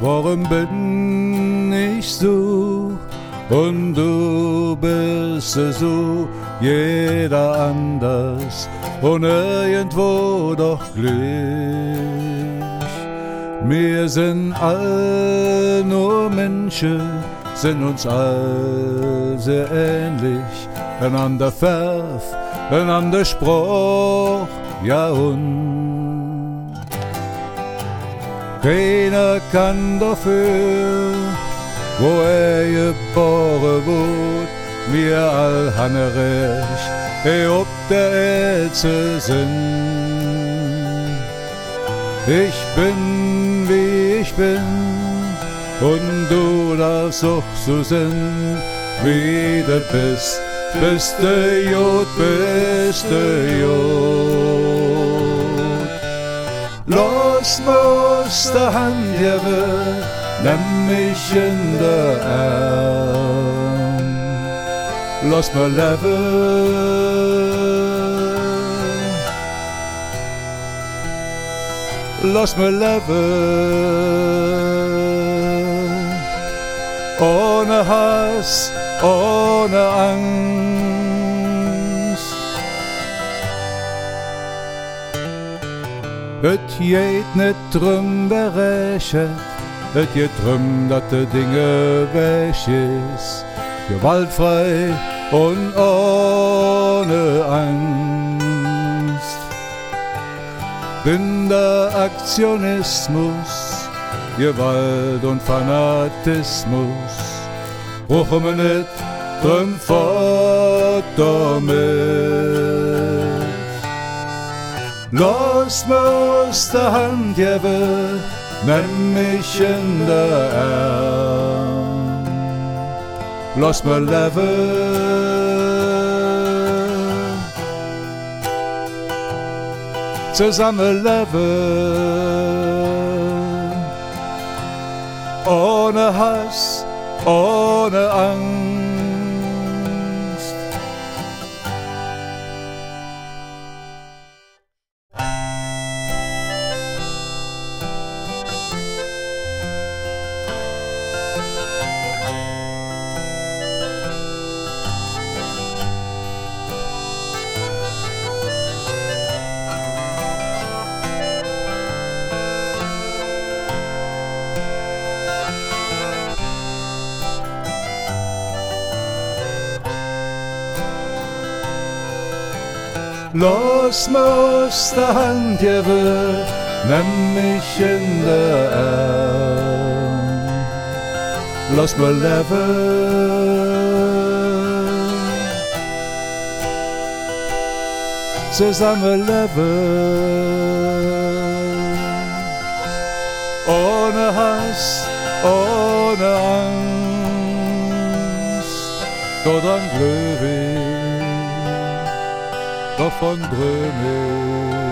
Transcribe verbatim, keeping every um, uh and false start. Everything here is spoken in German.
Warum bin ich so und du bist so, jeder anders und irgendwo doch gleich. Wir sind all nur Menschen, sind uns all sehr ähnlich, einander Verf, einander Spruch, ja und keiner kann dafür, wo er geboren wird, wir all haben recht, eh ob der Erde sind. Ich bin, wie ich bin, und du darfst auch so sein, wie du bist. Bist du Jod, bist du Jod. Los muss der Hand geben, nimm mich in der Arm. Lass mir leben, lass mir leben, ohne Hass, ohne Angst. Et geht nicht drum berechnet, et geht drum, dass die Dinge weg ist, gewaltfrei und ohne Angst. Bin der Aktionismus, Gewalt und Fanatismus, brauchen wir nicht drum fort damit. Los muss der Hand geben, nimm mich in der Arm. Lass mir leben, zusammen leben, ohne Hass, ohne Angst. Los muss der Hand geben, nimm mich in der Arm. Lass mir leben, zusammen leben, ohne Hass, ohne Angst, daran glöw ich. Davon dröhne